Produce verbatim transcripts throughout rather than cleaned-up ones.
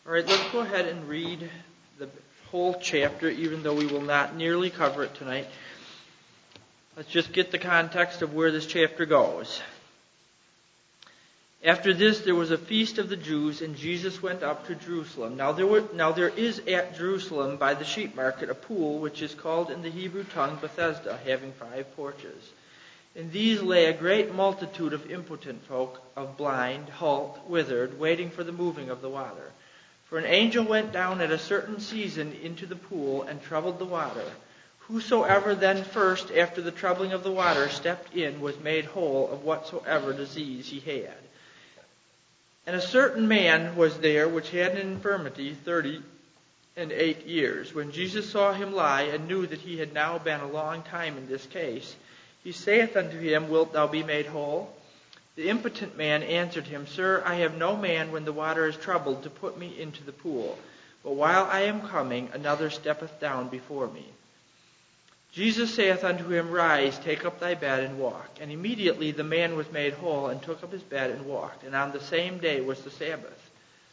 All right, let's go ahead and read the whole chapter, even though we will not nearly cover it tonight. Let's just get the context of where this chapter goes. After this, there was a feast of the Jews, and Jesus went up to Jerusalem. Now there, were, now there is at Jerusalem by the sheep market a pool, which is called in the Hebrew tongue Bethesda, having five porches. In these lay a great multitude of impotent folk, of blind, halt, withered, waiting for the moving of the water. For an angel went down at a certain season into the pool and troubled the water. Whosoever then first, after the troubling of the water, stepped in was made whole of whatsoever disease he had. And a certain man was there which had an infirmity thirty and eight years. When Jesus saw him lie, and knew that he had now been a long time in this case, he saith unto him, Wilt thou be made whole? The impotent man answered him, Sir, I have no man when the water is troubled to put me into the pool. But while I am coming, another steppeth down before me. Jesus saith unto him, Rise, take up thy bed, and walk. And immediately the man was made whole, and took up his bed, and walked. And on the same day was the Sabbath.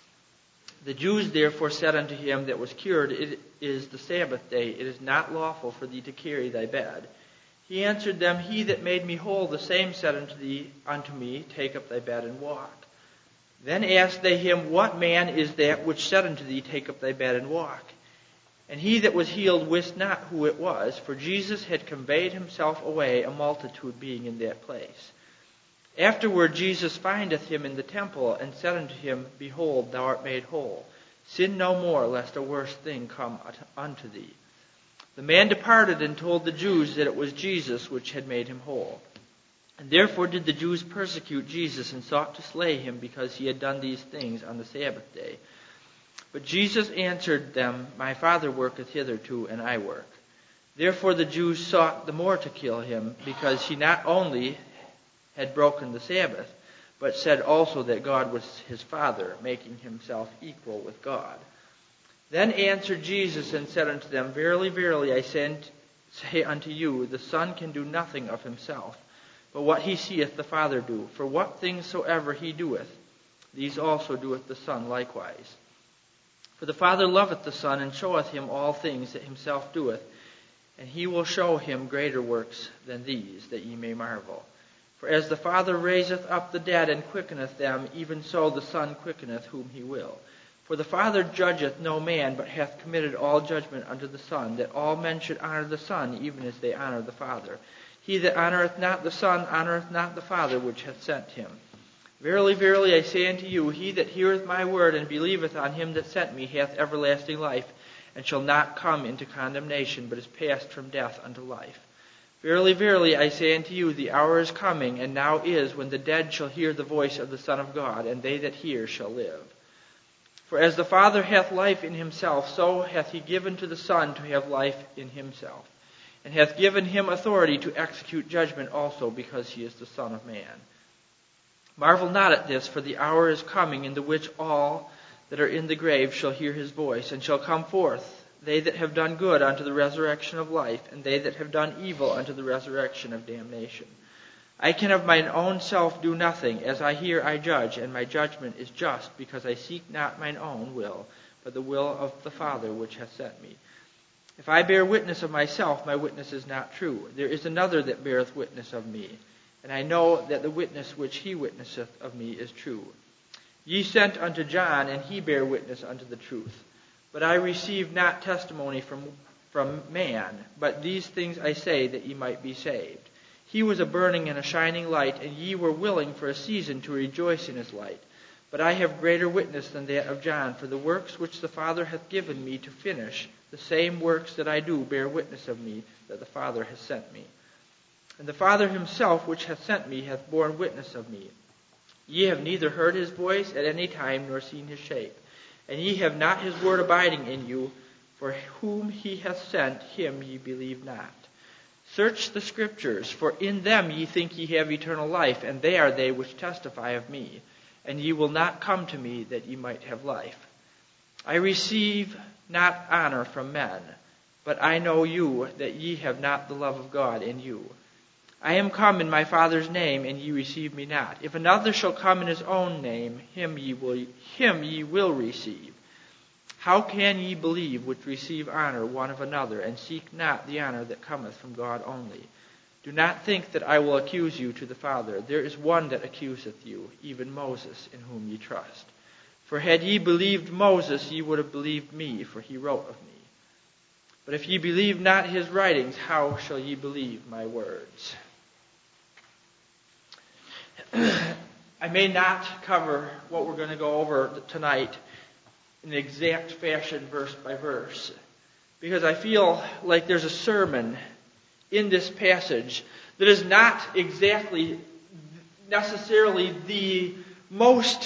The Jews therefore said unto him that was cured, It is the Sabbath day, it is not lawful for thee to carry thy bed. He answered them, He that made me whole, the same said unto thee, unto me, Take up thy bed and walk. Then asked they him, What man is that which said unto thee, Take up thy bed and walk? And he that was healed wist not who it was, for Jesus had conveyed himself away, a multitude being in that place. Afterward Jesus findeth him in the temple, and said unto him, Behold, thou art made whole. Sin no more, lest a worse thing come unto thee. The man departed and told the Jews that it was Jesus which had made him whole. And therefore did the Jews persecute Jesus, and sought to slay him, because he had done these things on the Sabbath day. But Jesus answered them, My Father worketh hitherto, and I work. Therefore the Jews sought the more to kill him, because he not only had broken the Sabbath, but said also that God was his Father, making himself equal with God. Then answered Jesus and said unto them, Verily, verily, I say unto you, the Son can do nothing of himself, but what he seeth the Father do. For what things soever he doeth, these also doeth the Son likewise. For the Father loveth the Son, and showeth him all things that himself doeth, and he will show him greater works than these, that ye may marvel. For as the Father raiseth up the dead and quickeneth them, even so the Son quickeneth whom he will. For the Father judgeth no man, but hath committed all judgment unto the Son, that all men should honor the Son, even as they honor the Father. He that honoreth not the Son honoreth not the Father which hath sent him. Verily, verily, I say unto you, he that heareth my word and believeth on him that sent me hath everlasting life, and shall not come into condemnation, but is passed from death unto life. Verily, verily, I say unto you, the hour is coming, and now is, when the dead shall hear the voice of the Son of God, and they that hear shall live. For as the Father hath life in himself, so hath he given to the Son to have life in himself, and hath given him authority to execute judgment also, because he is the Son of Man. Marvel not at this, for the hour is coming in the which all that are in the grave shall hear his voice, and shall come forth, they that have done good unto the resurrection of life, and they that have done evil unto the resurrection of damnation. I can of mine own self do nothing. As I hear, I judge, and my judgment is just, because I seek not mine own will, but the will of the Father which hath sent me. If I bear witness of myself, my witness is not true. There is another that beareth witness of me, and I know that the witness which he witnesseth of me is true. Ye sent unto John, and he bare witness unto the truth. But I received not testimony from, from man, but these things I say, that ye might be saved. He was a burning and a shining light, and ye were willing for a season to rejoice in his light. But I have greater witness than that of John, for the works which the Father hath given me to finish, the same works that I do bear witness of me, that the Father hath sent me. And the Father himself which hath sent me hath borne witness of me. Ye have neither heard his voice at any time, nor seen his shape. And ye have not his word abiding in you, for whom he hath sent, him ye believe not. Search the Scriptures, for in them ye think ye have eternal life, and they are they which testify of me. And ye will not come to me, that ye might have life. I receive not honor from men, but I know you, that ye have not the love of God in you. I am come in my Father's name, and ye receive me not. If another shall come in his own name, him ye will, him ye will receive. How can ye believe which receive honor one of another, and seek not the honor that cometh from God only? Do not think that I will accuse you to the Father. There is one that accuseth you, even Moses, in whom ye trust. For had ye believed Moses, ye would have believed me, for he wrote of me. But if ye believe not his writings, how shall ye believe my words? I may not cover what we're going to go over tonight in an exact fashion, verse by verse, because I feel like there's a sermon in this passage that is not exactly necessarily the most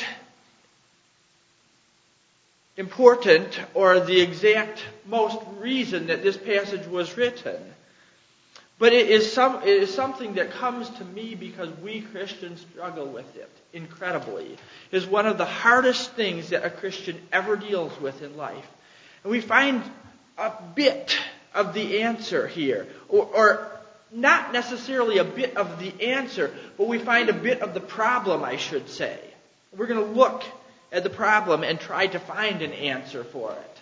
important or the exact most reason that this passage was written. But it is some it is something that comes to me because we Christians struggle with it incredibly. It is one of the hardest things that a Christian ever deals with in life. And we find a bit of the answer here. Or, or not necessarily a bit of the answer, but we find a bit of the problem, I should say. We're going to look at the problem and try to find an answer for it.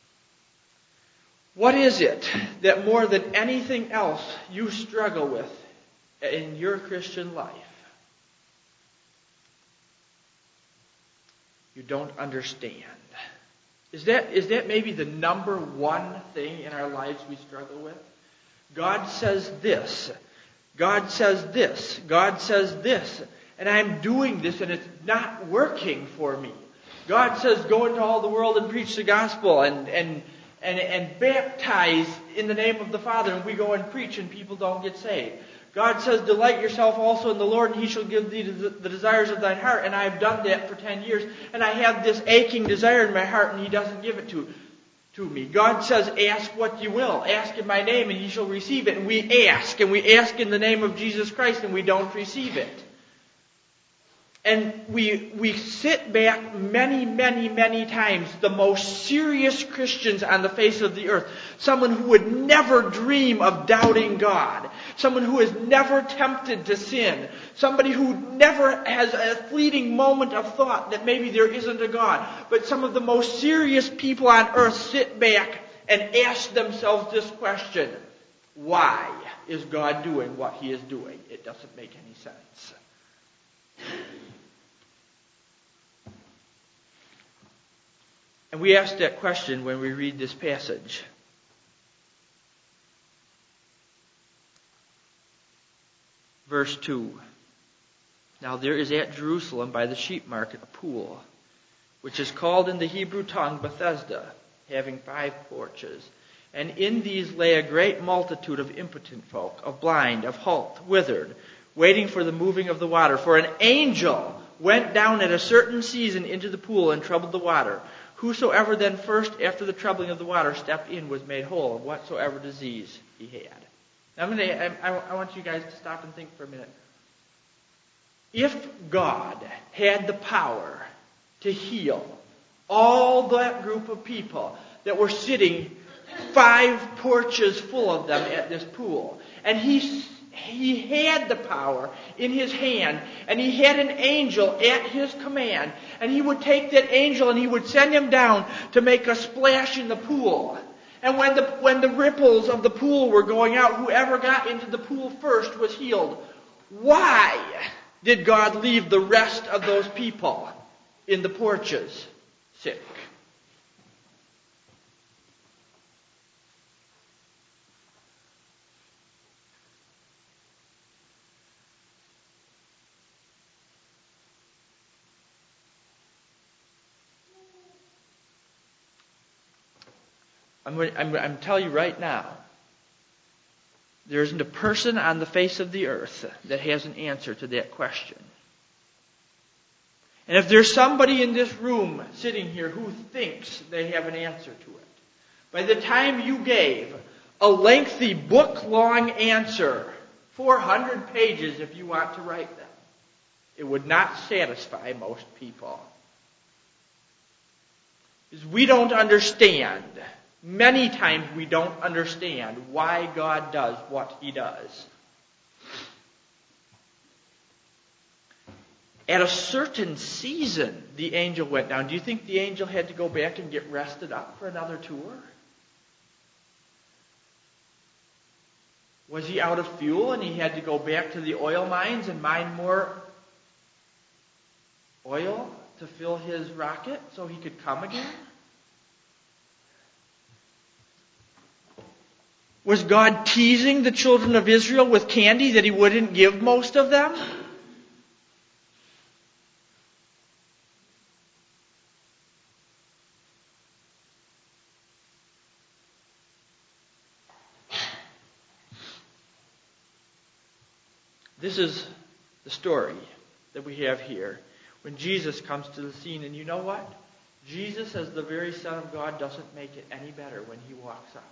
What is it that more than anything else you struggle with in your Christian life? You don't understand. Is that, is that maybe the number one thing in our lives we struggle with? God says this. God says this. God says this. And I'm doing this and it's not working for me. God says go into all the world and preach the gospel and, and, and, and baptize in the name of the Father. And we go and preach and people don't get saved. God says delight yourself also in the Lord and He shall give thee the desires of thine heart. And I have done that for ten years. And I have this aching desire in my heart and He doesn't give it to, to me. God says ask what you will. Ask in my name and ye shall receive it. And we ask. And we ask in the name of Jesus Christ and we don't receive it. And we we sit back many, many, many times, the most serious Christians on the face of the earth. Someone who would never dream of doubting God. Someone who is never tempted to sin. Somebody who never has a fleeting moment of thought that maybe there isn't a God. But some of the most serious people on earth sit back and ask themselves this question. Why is God doing what He is doing? It doesn't make any sense. And we ask that question when we read this passage. Verse two. Now there is at Jerusalem by the sheep market a pool, which is called in the Hebrew tongue Bethesda, having five porches. And in these lay a great multitude of impotent folk, of blind, of halt, withered, waiting for the moving of the water. For an angel went down at a certain season into the pool and troubled the water. Whosoever then first, after the troubling of the water, stepped in was made whole of whatsoever disease he had. Now I'm going to, I, I want you guys to stop and think for a minute. If God had the power to heal all that group of people that were sitting five porches full of them at this pool, and he He had the power in His hand, and He had an angel at His command, and He would take that angel and He would send him down to make a splash in the pool. And when the when the ripples of the pool were going out, whoever got into the pool first was healed. Why did God leave the rest of those people in the porches sick? I'm going, I'm, I'm telling you right now, there isn't a person on the face of the earth that has an answer to that question. And if there's somebody in this room sitting here who thinks they have an answer to it, by the time you gave a lengthy book-long answer, four hundred pages if you want to write them, it would not satisfy most people. Because we don't understand. Many times we don't understand why God does what He does. At a certain season, the angel went down. Do you think the angel had to go back and get rested up for another tour? Was he out of fuel and he had to go back to the oil mines and mine more oil to fill his rocket so he could come again? Was God teasing the children of Israel with candy that he wouldn't give most of them? This is the story that we have here when Jesus comes to the scene. And you know what? Jesus, as the very Son of God, doesn't make it any better when he walks up.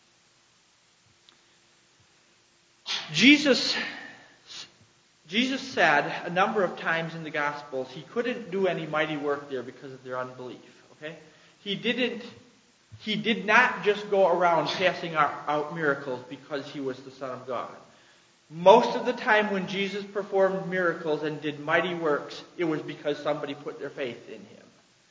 Jesus, Jesus said a number of times in the Gospels he couldn't do any mighty work there because of their unbelief. Okay? He didn't. He did not just go around passing out, out miracles because he was the Son of God. Most of the time when Jesus performed miracles and did mighty works, it was because somebody put their faith in him.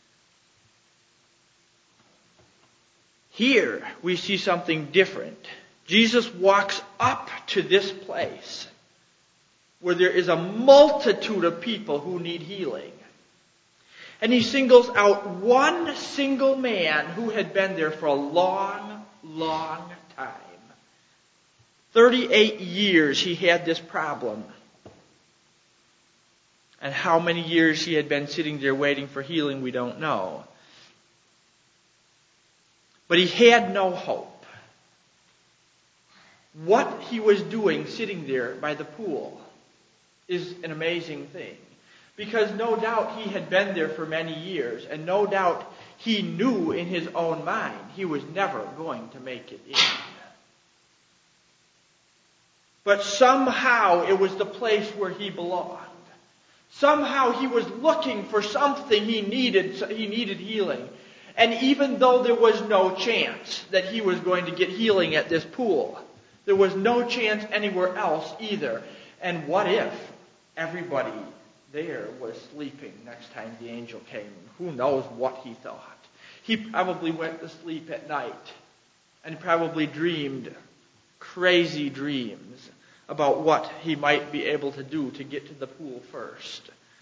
Here we see something different. Jesus walks up to this place where there is a multitude of people who need healing. And he singles out one single man who had been there for a long, long time. thirty-eight years he had this problem. And how many years he had been sitting there waiting for healing, we don't know. But he had no hope. What he was doing sitting there by the pool is an amazing thing. Because no doubt he had been there for many years, and no doubt he knew in his own mind he was never going to make it in. But somehow it was the place where he belonged. Somehow he was looking for something he needed. He needed healing. And even though there was no chance that he was going to get healing at this pool, there was no chance anywhere else either. And what if everybody there was sleeping next time the angel came? Who knows what he thought? He probably went to sleep at night and probably dreamed crazy dreams about what he might be able to do to get to the pool first.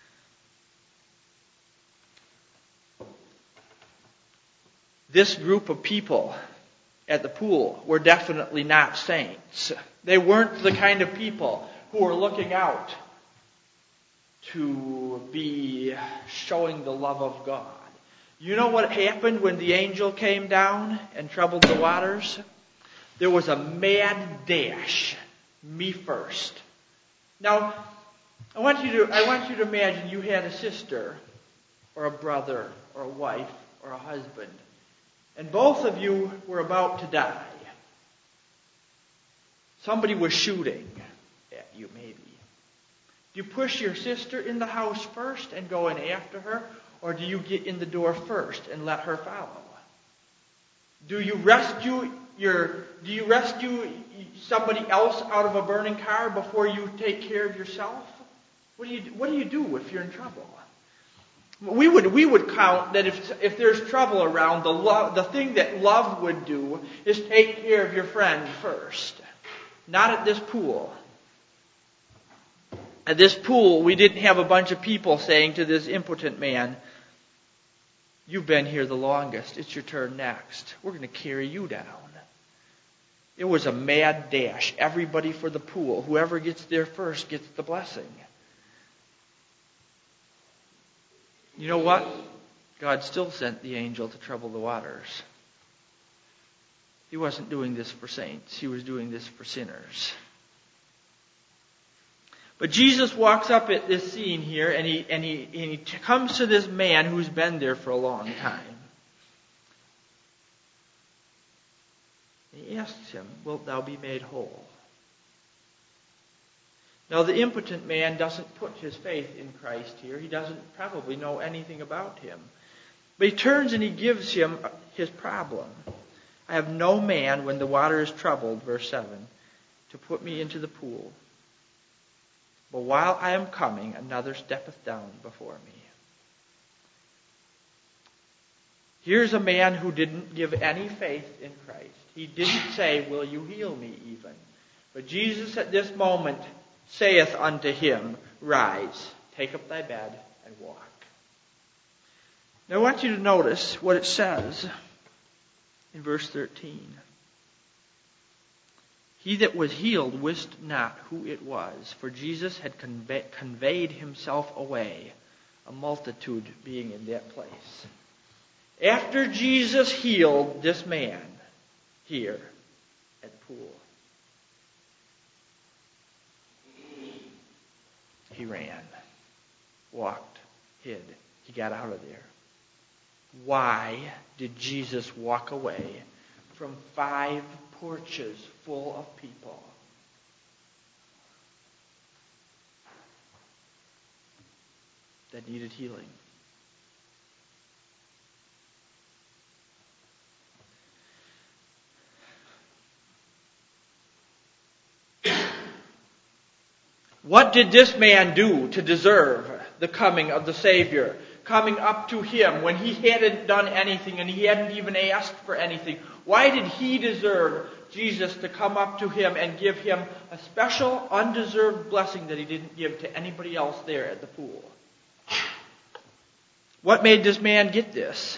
This group of people at the pool were definitely not saints. They weren't the kind of people who were looking out to be showing the love of God. You know what happened when the angel came down and troubled the waters? There was a mad dash. Me first. Now, I want you to I want you to imagine you had a sister or a brother or a wife or a husband, and both of you were about to die. Somebody was shooting at you, maybe. Do you push your sister in the house first and go in after her, or do you get in the door first and let her follow? Do you rescue your do you rescue somebody else out of a burning car before you take care of yourself? What do you what do you do if you're in trouble? We would we would count that if if there's trouble around, the love the thing that love would do is take care of your friend first. Not at this pool. At this pool, we didn't have a bunch of people saying to this impotent man, "You've been here the longest. It's your turn next. We're going to carry you down." It was a mad dash. Everybody for the pool. Whoever gets there first gets the blessing. You know what? God still sent the angel to trouble the waters. He wasn't doing this for saints. He was doing this for sinners. But Jesus walks up at this scene here, and he and he and he comes to this man who's been there for a long time. He asks him, "Wilt thou be made whole?" Now the impotent man doesn't put his faith in Christ here. He doesn't probably know anything about him. But he turns and he gives him his problem. "I have no man when the water is troubled," verse seven, "to put me into the pool. But while I am coming, another steppeth down before me. Here's a man who didn't give any faith in Christ. He didn't say, will you heal me even? But Jesus at this moment saith unto him, rise, take up thy bed, and walk. Now I want you to notice what it says in verse thirteen. He that was healed wist not who it was, for Jesus had convey- conveyed himself away, a multitude being in that place. After Jesus healed this man here at the pool, he ran, walked, hid. He got out of there. Why did Jesus walk away from five porches full of people? That needed healing. What did this man do to deserve the coming of the Savior? Coming up to him when he hadn't done anything and he hadn't even asked for anything. Why did he deserve Jesus to come up to him and give him a special, undeserved blessing that he didn't give to anybody else there at the pool? What made this man get this?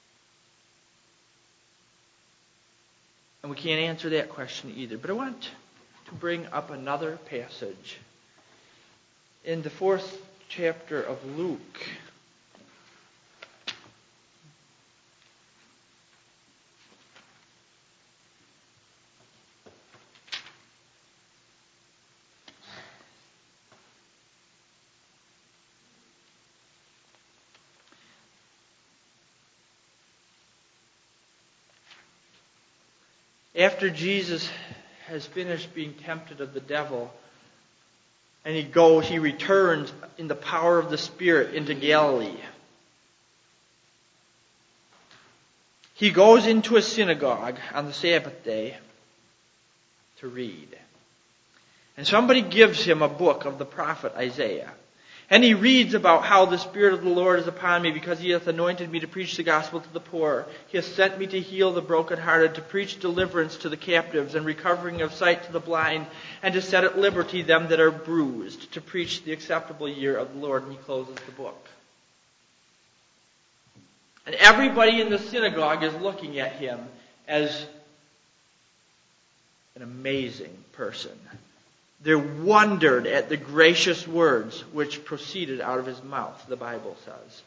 And we can't answer that question either. But I want to bring up another passage. In the fourth chapter of Luke, after Jesus has finished being tempted of the devil, and he goes, he returns in the power of the Spirit into Galilee. He goes into a synagogue on the Sabbath day to read. And somebody gives him a book of the prophet Isaiah. And he reads about how the Spirit of the Lord is upon me, because he hath anointed me to preach the gospel to the poor. He hath sent me to heal the brokenhearted, to preach deliverance to the captives, and recovering of sight to the blind, and to set at liberty them that are bruised, to preach the acceptable year of the Lord. And he closes the book. And everybody in the synagogue is looking at him as an amazing person. They wondered at the gracious words which proceeded out of his mouth, the Bible says.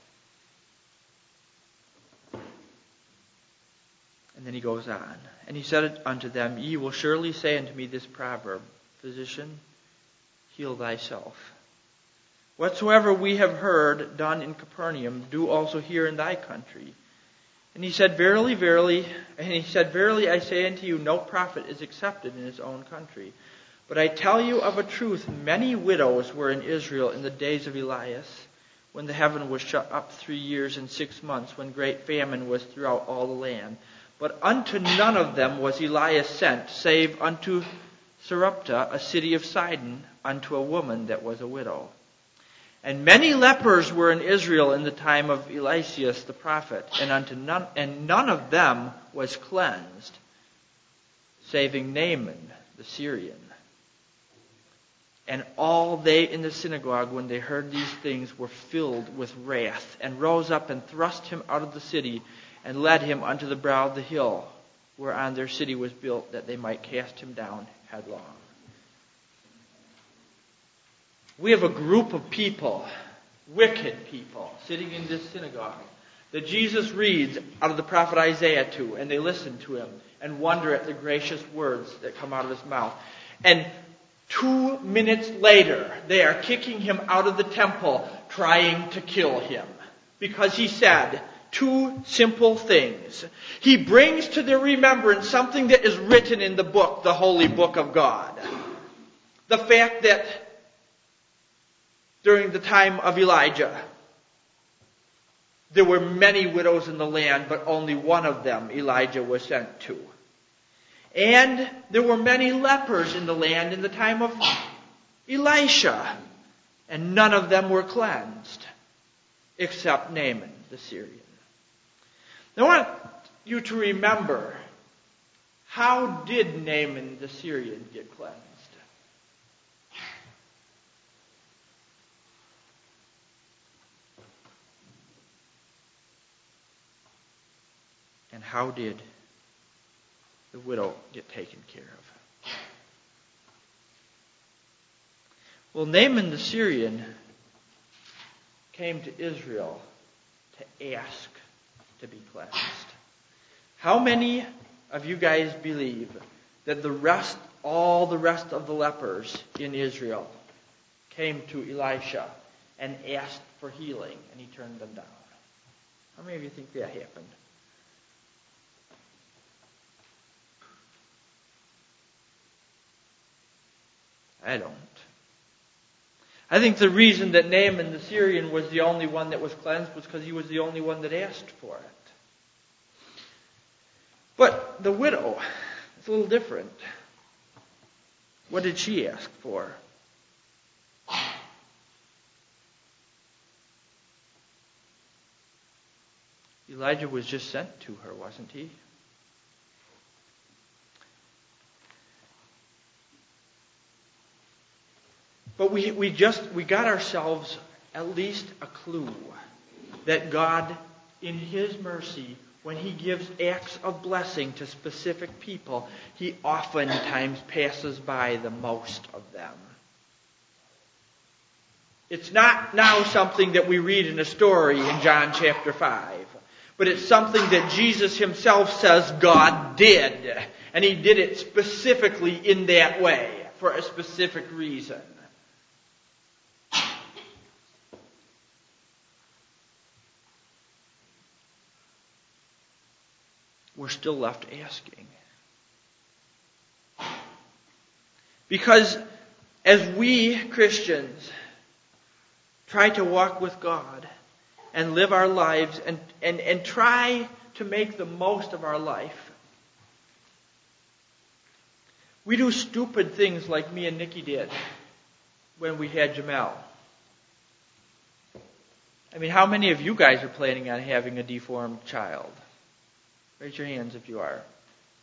And then he goes on. And he said unto them, Ye will surely say unto me this proverb, Physician, heal thyself. Whatsoever we have heard done in Capernaum, do also here in thy country. And he said, Verily, verily, and he said, Verily I say unto you, no prophet is accepted in his own country. But I tell you of a truth, many widows were in Israel in the days of Elias, when the heaven was shut up three years and six months, when great famine was throughout all the land. But unto none of them was Elias sent, save unto Sarepta, a city of Sidon, unto a woman that was a widow. And many lepers were in Israel in the time of Eliseus the prophet, and unto none, and none of them was cleansed, saving Naaman the Syrian. And all they in the synagogue, when they heard these things, were filled with wrath, and rose up and thrust him out of the city, and led him unto the brow of the hill, whereon their city was built, that they might cast him down headlong. We have a group of people, wicked people, sitting in this synagogue, that Jesus reads out of the prophet Isaiah to, and they listen to him, and wonder at the gracious words that come out of his mouth. And Two minutes later, they are kicking him out of the temple, trying to kill him. Because he said two simple things. He brings to their remembrance something that is written in the book, the holy book of God. The fact that during the time of Elijah, there were many widows in the land, but only one of them Elijah was sent to. And there were many lepers in the land in the time of Elisha. and none of them were cleansed, except Naaman the Syrian. I want you to remember, how did Naaman the Syrian get cleansed? And how did the widow get taken care of? Well, Naaman the Syrian came to Israel to ask to be cleansed. How many of you guys believe that the rest, all the rest of the lepers in Israel came to Elisha and asked for healing, and he turned them down? How many of you think that happened? I don't. I think the reason that Naaman the Syrian was the only one that was cleansed was because he was the only one that asked for it. But the widow is a little different. What did she ask for? Elijah was just sent to her, wasn't he? But we we just we got ourselves at least a clue that God, in His mercy, when He gives acts of blessing to specific people, He oftentimes passes by the most of them. It's not now something that we read in a story in John chapter five, but it's something that Jesus Himself says God did. And He did it specifically in that way, for a specific reason. We're still left asking. Because as we Christians try to walk with God and live our lives and, and, and try to make the most of our life, we do stupid things like me and Nikki did when we had Jamel. I mean, how many of you guys are planning on having a deformed child? Raise your hands if you are.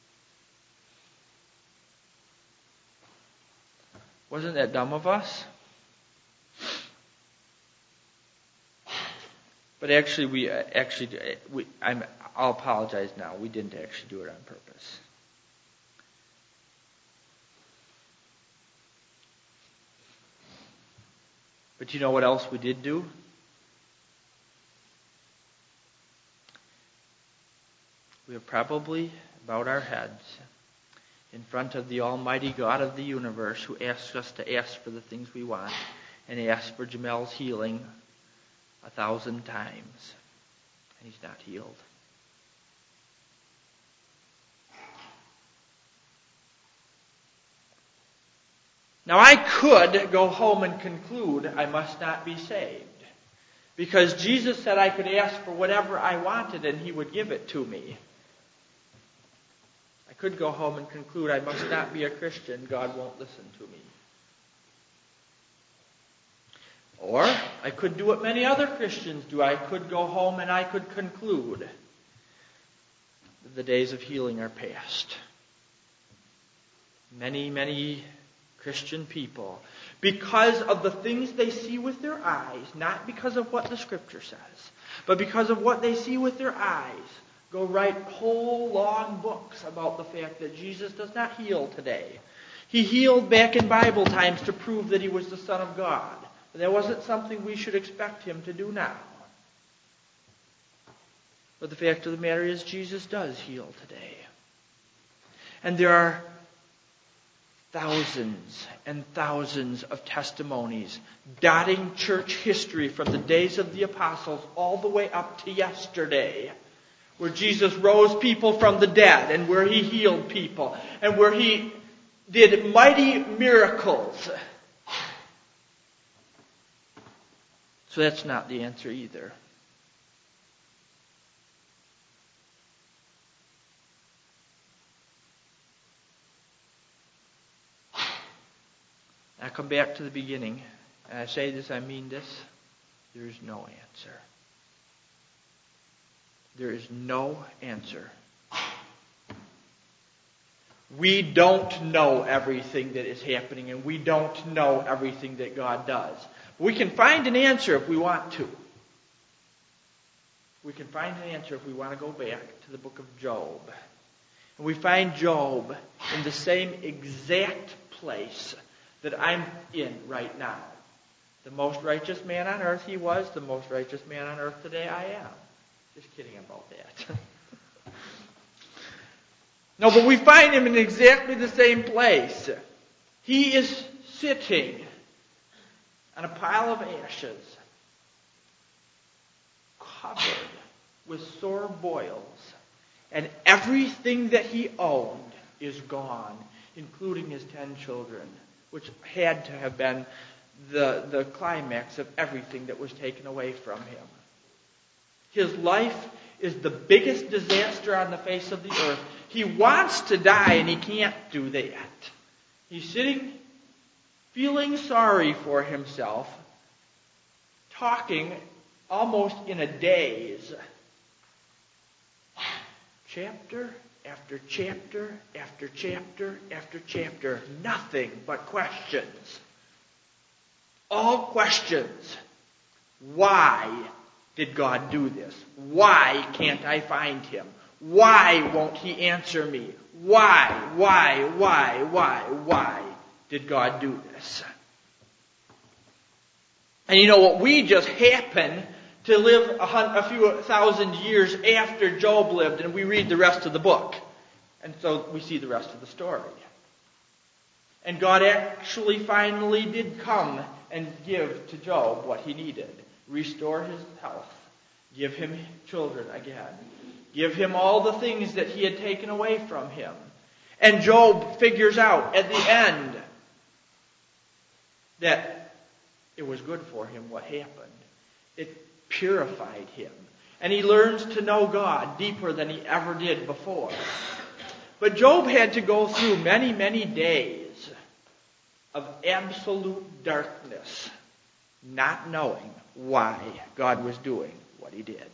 Wasn't that dumb of us? But actually, we uh, actually we, I'm, I'll apologize now. We didn't actually do it on purpose. But you know what else we did do? We have probably bowed our heads in front of the Almighty God of the universe, who asks us to ask for the things we want, and asked for Jamel's healing a thousand times, and he's not healed. Now I could go home and conclude I must not be saved, because Jesus said I could ask for whatever I wanted and He would give it to me. I could go home and conclude I must not be a Christian, God won't listen to me. Or I could do what many other Christians do. I could go home and I could conclude that the days of healing are past. Many, many Christian people, because of the things they see with their eyes, not because of what the Scripture says, but because of what they see with their eyes, go write whole long books about the fact that Jesus does not heal today. He healed back in Bible times to prove that He was the Son of God. But that wasn't something we should expect Him to do now. But the fact of the matter is, Jesus does heal today. And there are thousands and thousands of testimonies dotting church history from the days of the apostles all the way up to yesterday, where Jesus rose people from the dead, and where He healed people, and where He did mighty miracles. So that's not the answer either. Now come back to the beginning. and I say this, I mean this, there is no answer. There is no answer. We don't know everything that is happening, and we don't know everything that God does. We can find an answer if we want to. We can find an answer if we want to go back to the book of Job. And we find Job in the same exact place that I'm in right now. The most righteous man on earth he was, the most righteous man on earth today I am. Just kidding about that. No, but we find him in exactly the same place. He is sitting on a pile of ashes, covered with sore boils, and everything that he owned is gone, including his ten children, which had to have been the, the climax of everything that was taken away from him. His life is the biggest disaster on the face of the earth. He wants to die, and he can't do that. He's sitting, feeling sorry for himself, talking almost in a daze. Chapter after chapter after chapter after chapter. Nothing but questions. All questions. Why did God do this? Why can't I find him? Why won't he answer me? Why, why, why, why, why did God do this? And you know what? We just happen to live a, hundred, a few thousand years after Job lived, and we read the rest of the book. And so we see the rest of the story. And God actually finally did come and give to Job what he needed. Restore his health. Give him children again. Give him all the things that he had taken away from him. And Job figures out at the end that it was good for him what happened. It purified him. And he learns to know God deeper than he ever did before. But Job had to go through many, many days of absolute darkness, not knowing why God was doing what he did.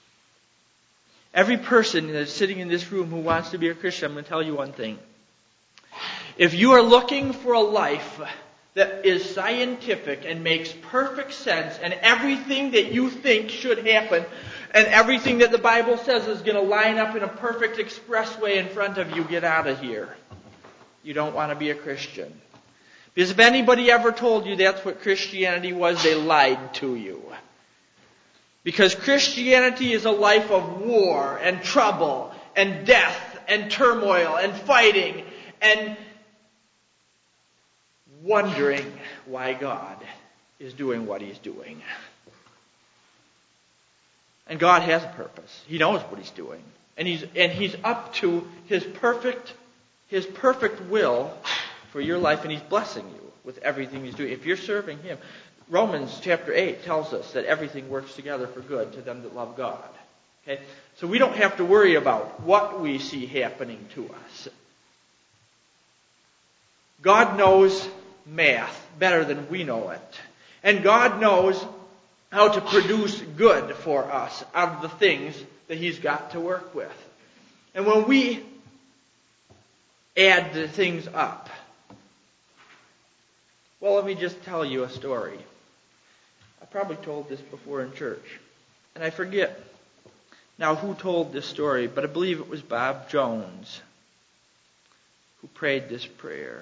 Every person that's sitting in this room who wants to be a Christian, I'm going to tell you one thing. If you are looking for a life that is scientific and makes perfect sense, and everything that you think should happen, and everything that the Bible says is going to line up in a perfect expressway in front of you, get out of here. You don't want to be a Christian. Because if anybody ever told you that's what Christianity was, they lied to you. Because Christianity is a life of war and trouble and death and turmoil and fighting and wondering why God is doing what he's doing. And God has a purpose. He knows what he's doing. And he's and he's up to his perfect his perfect will for your life, and he's blessing you with everything he's doing. If you're serving him, Romans chapter eight tells us that everything works together for good to them that love God. Okay? So we don't have to worry about what we see happening to us. God knows math better than we know it. And God knows how to produce good for us out of the things that he's got to work with. And when we add the things up, well, let me just tell you a story. I probably told this before in church, and I forget now who told this story, but I believe it was Bob Jones who prayed this prayer.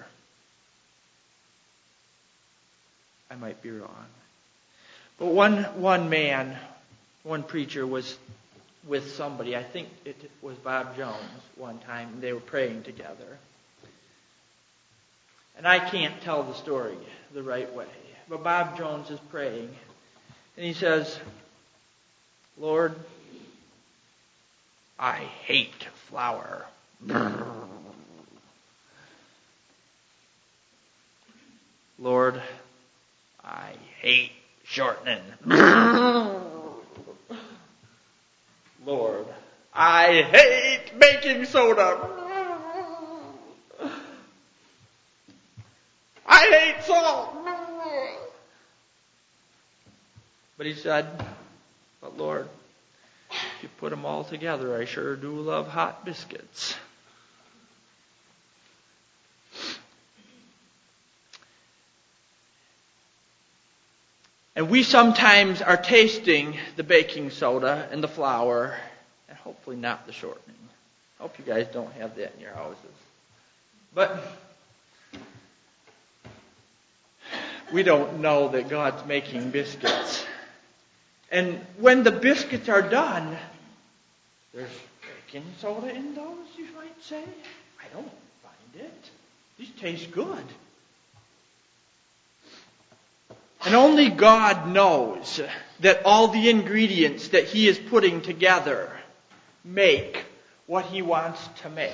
I might be wrong. But one one man, one preacher was with somebody, I think it was Bob Jones one time, and they were praying together. And I can't tell the story the right way, but Bob Jones is praying, and he says, Lord, I hate flour. Lord, I hate shortening. Lord, I hate baking soda. I hate salt. But he said, but Lord, if you put them all together, I sure do love hot biscuits. And we sometimes are tasting the baking soda and the flour, and hopefully not the shortening. I hope you guys don't have that in your houses. But we don't know that God's making biscuits. And when the biscuits are done, there's baking soda in those, you might say. I don't find it. These taste good. And only God knows that all the ingredients that He is putting together make what He wants to make.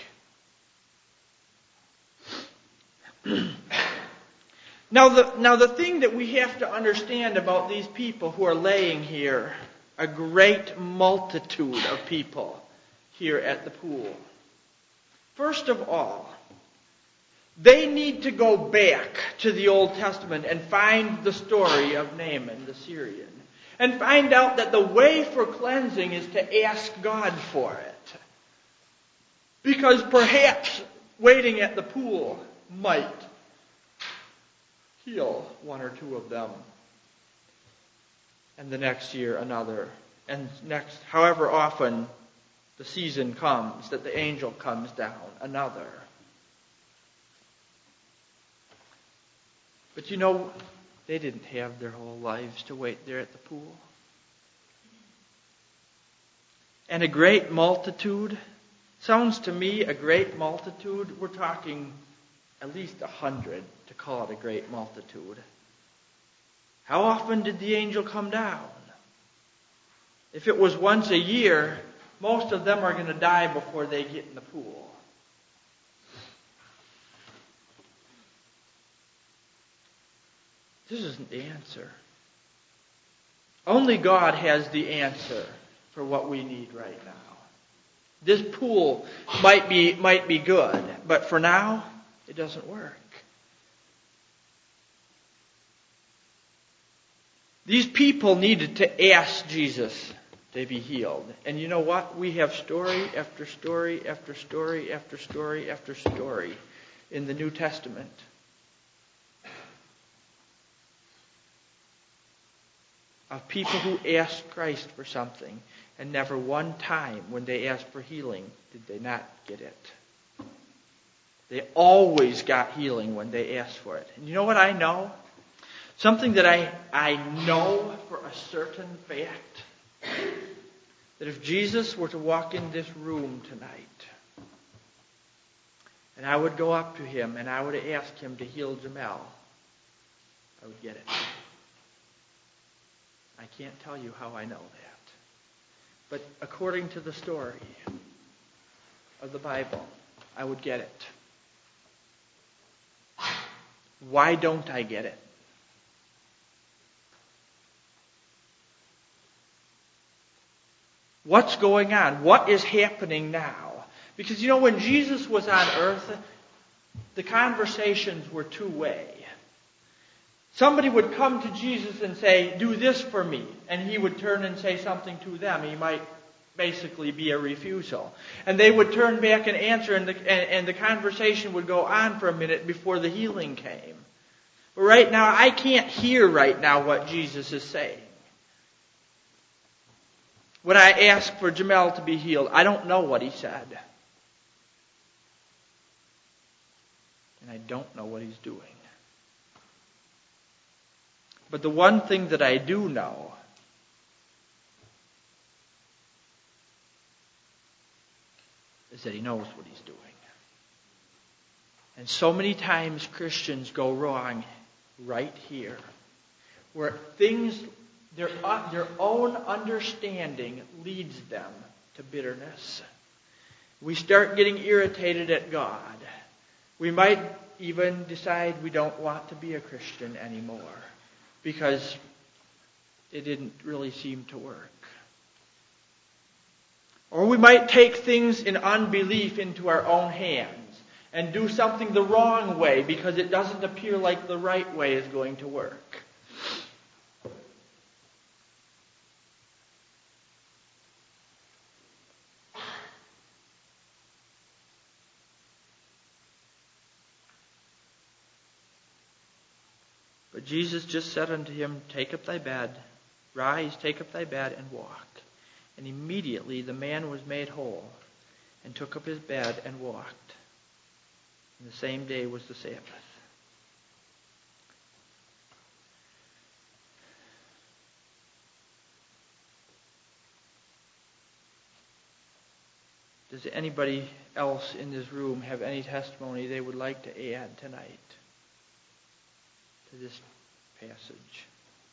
Now the, now the thing that we have to understand about these people who are laying here, a great multitude of people here at the pool. First of all, they need to go back to the Old Testament and find the story of Naaman the Syrian. And find out that the way for cleansing is to ask God for it. Because perhaps waiting at the pool might heal one or two of them. And the next year another. And next, however often the season comes that the angel comes down, another. But you know, they didn't have their whole lives to wait there at the pool. And a great multitude, sounds to me a great multitude, we're talking at least a hundred to call it a great multitude. How often did the angel come down? If it was once a year, most of them are going to die before they get in the pool. This isn't the answer. Only God has the answer for what we need right now. This pool might be, might be good, but for now, it doesn't work. These people needed to ask Jesus to be healed. And you know what? We have story after story after story after story after story in the New Testament. Of people who asked Christ for something, and never one time when they asked for healing did they not get it. They always got healing when they asked for it. And you know what I know? Something that I, I know for a certain fact. That if Jesus were to walk in this room tonight, and I would go up to Him and I would ask Him to heal Jamel, I would get it. I can't tell you how I know that. But according to the story of the Bible, I would get it. Why don't I get it? What's going on? What is happening now? Because you know, when Jesus was on earth, the conversations were two-way. Somebody would come to Jesus and say, do this for me. And He would turn and say something to them. He might basically be a refusal. And they would turn back and answer, and the, and, and the conversation would go on for a minute before the healing came. But right now, I can't hear right now what Jesus is saying. When I ask for Jamel to be healed, I don't know what He said. And I don't know what He's doing. But the one thing that I do know is that He knows what He's doing. And so many times Christians go wrong right here, where things, their, uh, their own understanding leads them to bitterness. We start getting irritated at God. We might even decide we don't want to be a Christian anymore, because it didn't really seem to work. Or we might take things in unbelief into our own hands and do something the wrong way because it doesn't appear like the right way is going to work. But Jesus just said unto him, Take up thy bed, rise, take up thy bed, and walk. And immediately the man was made whole, and took up his bed and walked. And the same day was the Sabbath. Does anybody else in this room have any testimony they would like to add tonight to this passage?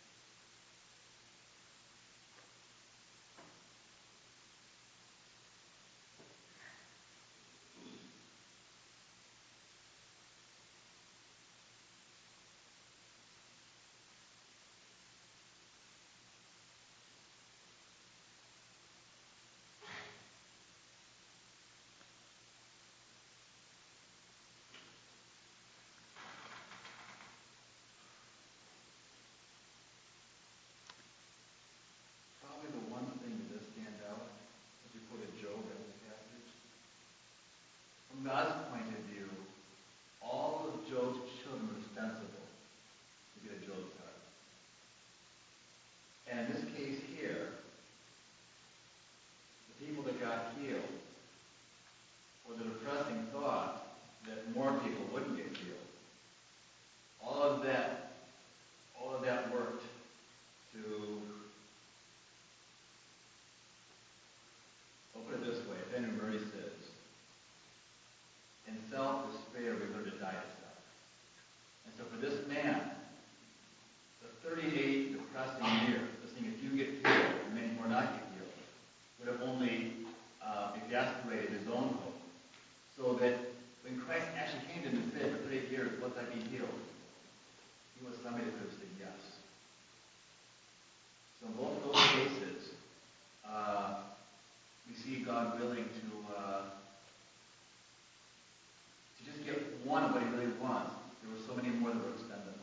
From God's point of view, all of Job's children were dispensable to get a Job's heart. And in this case here, the people that got healed were the depressing thought that more people wouldn't get healed. All of that, all of that worked to, I'll put it this way, if Andrew Murray says, in self-despair, we learn to die to self. And so for this man, the thirty-eight depressing years, listening, if you get healed, and many more not get healed, would have only uh, exasperated his own hope. So that when Christ actually came to him and said, for thirty-eight years, must I be healed? He was somebody that could have said yes. So in both of those cases, uh, we see God willing to uh, to just get one of what he really wants. There were so many more that were expendable.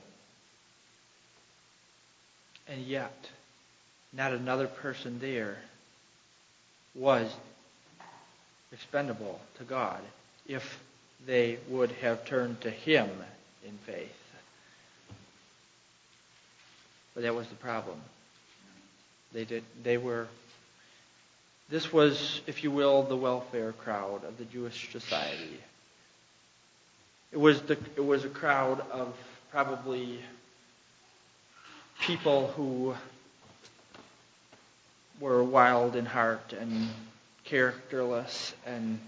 And yet, not another person there was expendable to God if they would have turned to him in faith. But that was the problem. They did. They were. This was, if you will, the welfare crowd of the Jewish society. It was the. It was a crowd of probably people who were wild in heart and characterless and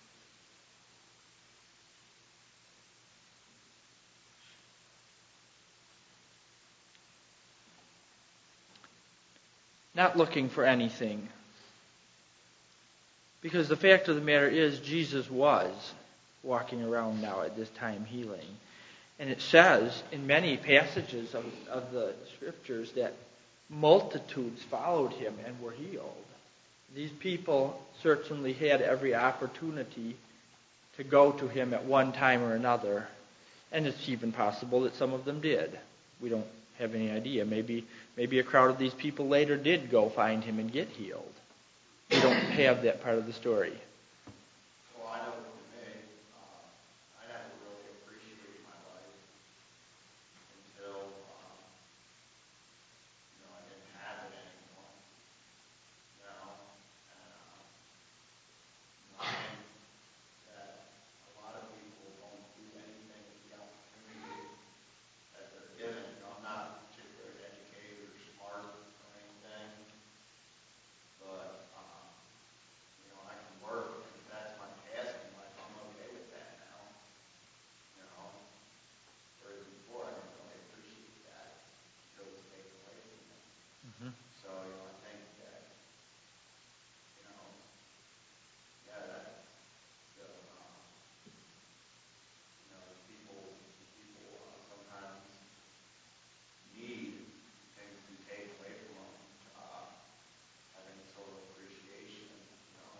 not looking for anything. Because the fact of the matter is, Jesus was walking around now at this time healing. And it says in many passages of, of the scriptures that multitudes followed him and were healed. These people certainly had every opportunity to go to him at one time or another. And it's even possible that some of them did. We don't have any idea. Maybe maybe a crowd of these people later did go find him and get healed. We don't have that part of the story. Well, I know for me, uh, I never really appreciated my life until, um, you know, I didn't have it anymore. You know, and, uh, you know, I think that a lot of people don't do anything with the opportunity that they're given. You know, I'm not particularly educated or smart or anything, but, um, you know, I can work, and if that's my task in life, I'm okay with that now. You know, whereas before I didn't really appreciate that until it was taken away from me. Mm-hmm. So, you know, I think that, you know, yeah, that the, um, you know, people, people uh, sometimes need things to be taken away from them. Uh, I think it's sort of appreciation, you know.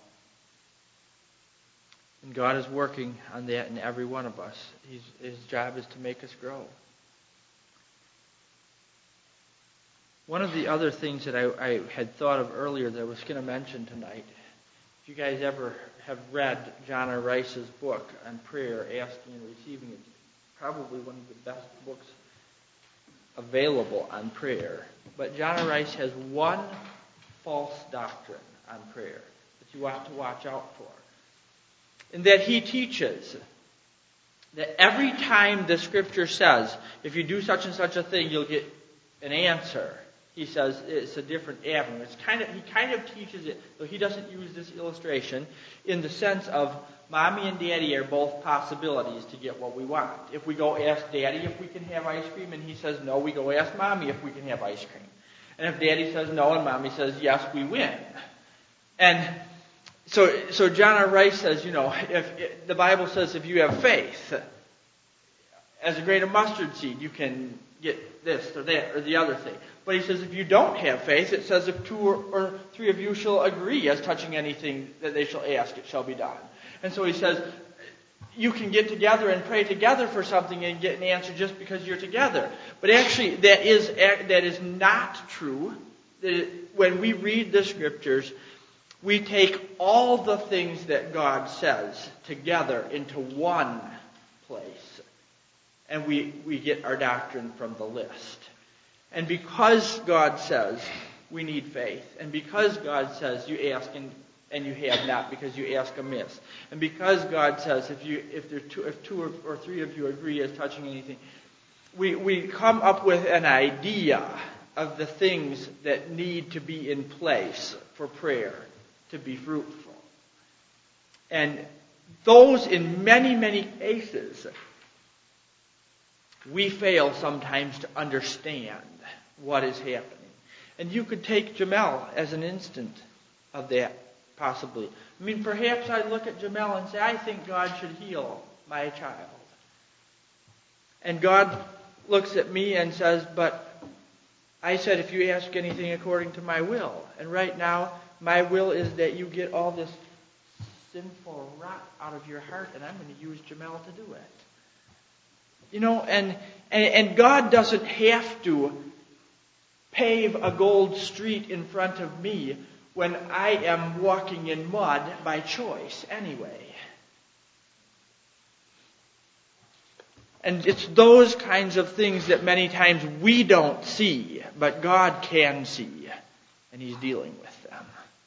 And God is working on that in every one of us. He's, his job is to make us grow. One of the other things that I, I had thought of earlier that I was going to mention tonight, if you guys ever have read John R. Rice's book on prayer, asking and receiving, it's probably one of the best books available on prayer. But John Rice has one false doctrine on prayer that you want to watch out for. In that he teaches that every time the Scripture says, if you do such and such a thing, you'll get an answer. He says it's a different avenue. It's kind of he kind of teaches it, though he doesn't use this illustration, in the sense of Mommy and Daddy are both possibilities to get what we want. If we go ask Daddy if we can have ice cream and he says no, we go ask Mommy if we can have ice cream. And if Daddy says no and Mommy says yes, we win. And so, so John R. Rice says, you know, if, if the Bible says if you have faith, as a grain of mustard seed, you can get this or that or the other thing. But he says if you don't have faith, it says if two or, or three of you shall agree as touching anything that they shall ask, it shall be done. And so he says you can get together and pray together for something and get an answer just because you're together. But actually, that is that is not true. When we read the Scriptures, we take all the things that God says together into one place. And we, we get our doctrine from the list. And because God says we need faith, and because God says you ask and, and you have not because you ask amiss, and because God says if you if there two if two or, or three of you agree as touching anything, we, we come up with an idea of the things that need to be in place for prayer to be fruitful. And those, in many, many cases, we fail sometimes to understand what is happening. And you could take Jamel as an instant of that, possibly. I mean, perhaps I look at Jamel and say, I think God should heal my child. And God looks at me and says, but I said if you ask anything according to my will. And right now, my will is that you get all this sinful rot out of your heart, and I'm going to use Jamel to do it. You know, and, and and God doesn't have to pave a gold street in front of me when I am walking in mud by choice anyway. And it's those kinds of things that many times we don't see, but God can see, and He's dealing with them.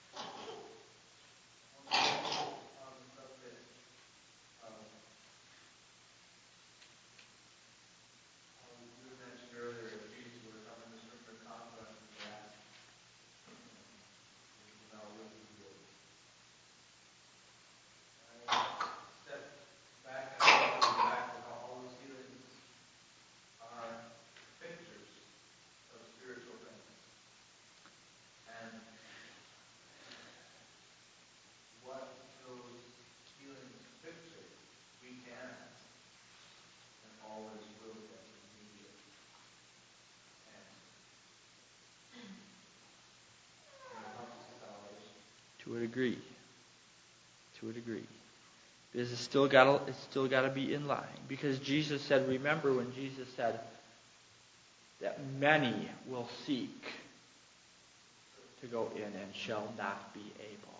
To a degree. To a degree. Because it's still got to, it's still got to be in line. Because Jesus said, remember when Jesus said that many will seek to go in and shall not be able.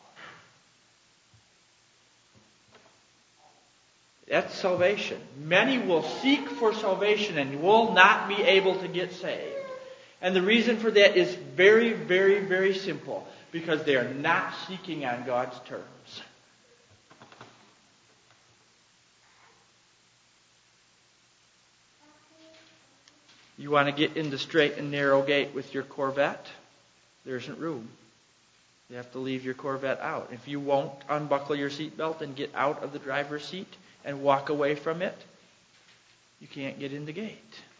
That's salvation. Many will seek for salvation and will not be able to get saved. And the reason for that is very, very, very simple. Because they are not seeking on God's terms. You want to get in the straight and narrow gate with your Corvette? There isn't room. You have to leave your Corvette out. If you won't unbuckle your seatbelt and get out of the driver's seat and walk away from it, you can't get in the gate.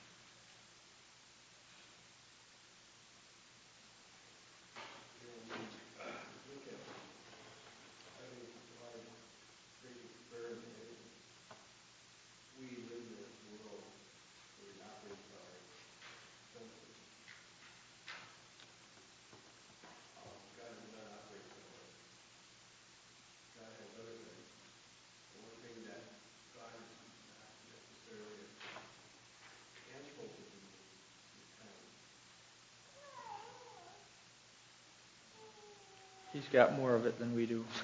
He's got more of it than we do.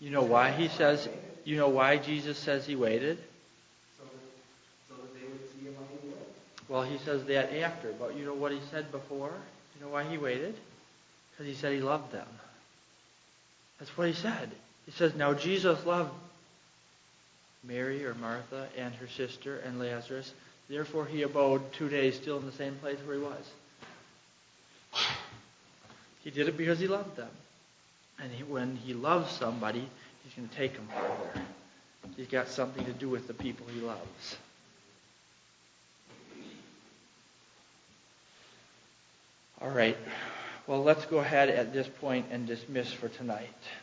You know why he says, you know why Jesus says he waited? So that, so that they would see him on the way. Well, he says that after, but you know what he said before? You know why he waited? Because he said he loved them. That's what he said. He says, now Jesus loved Mary or Martha and her sister and Lazarus. Therefore he abode two days still in the same place where he was. He did it because he loved them. And he, when he loves somebody, he's going to take them further. He's got something to do with the people he loves. All right. Well, let's go ahead at this point and dismiss for tonight.